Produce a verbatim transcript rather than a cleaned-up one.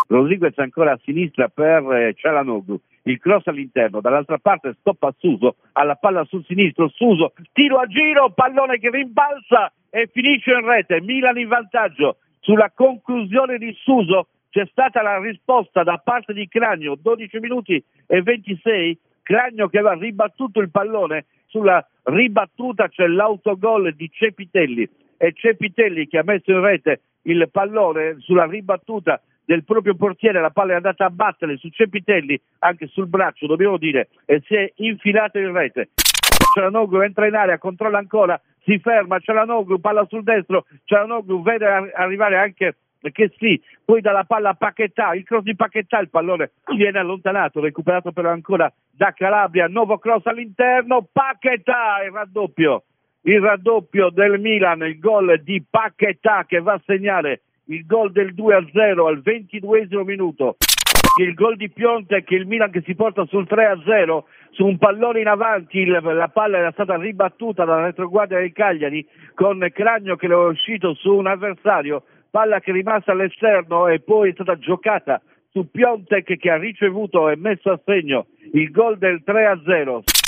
Rodriguez ancora a sinistra per eh, Çalhanoğlu, il cross all'interno, dall'altra parte stoppa Suso, alla palla sul sinistro, Suso, tiro a giro, pallone che rimbalza e finisce in rete, Milan in vantaggio. Sulla conclusione di Suso c'è stata la risposta da parte di Cragno, dodici minuti e ventisei, Cragno che aveva ribattuto il pallone, sulla ribattuta c'è l'autogol di Cepitelli, e Cepitelli che ha messo in rete il pallone sulla ribattuta del proprio portiere, la palla è andata a battere su Cepitelli, anche sul braccio dobbiamo dire, e si è infilato in rete. Çalhanoğlu entra in area, controlla ancora, si ferma, Çalhanoğlu, palla sul destro, Çalhanoğlu vede arrivare anche che sì, poi dalla palla a Paquetá, il cross di Paquetá, il pallone viene allontanato, recuperato però ancora da Calabria, nuovo cross all'interno, Paquetá, il raddoppio, il raddoppio del Milan, il gol di Paquetá che va a segnare il gol del due a zero al ventiduesimo minuto. Il gol di Piontek, il Milan che si porta sul tre a zero su un pallone in avanti, il, la palla era stata ribattuta dalla retroguardia del Cagliari con Cragno che è uscito su un avversario, palla che è rimasta all'esterno e poi è stata giocata su Piontek che ha ricevuto e messo a segno il gol del tre a zero.